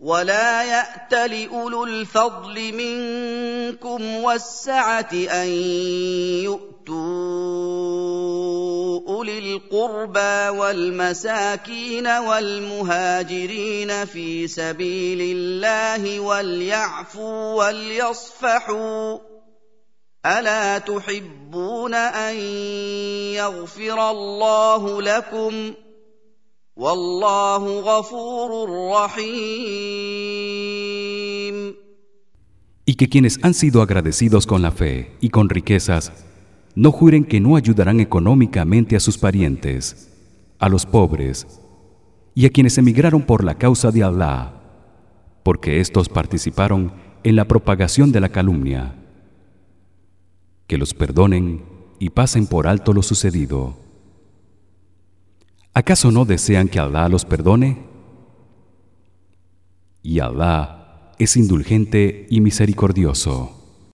ولا يأت لأولو الفضل منكم والسعة أن يؤتوا أولي القربى والمساكين والمهاجرين في سبيل الله وليعفوا وليصفحوا ألا تحبون أن يغفر الله لكم والله غفور رحيم. Y que quienes han sido agradecidos con la fe y con riquezas no juren que no ayudarán económicamente a sus parientes, a los pobres y a quienes emigraron por la causa de Allah, porque éstos participaron en la propagación de la calumnia. Que los perdonen y pasen por alto lo sucedido. ¿Acaso no desean que Allah los perdone? Y Allah es indulgente y misericordioso.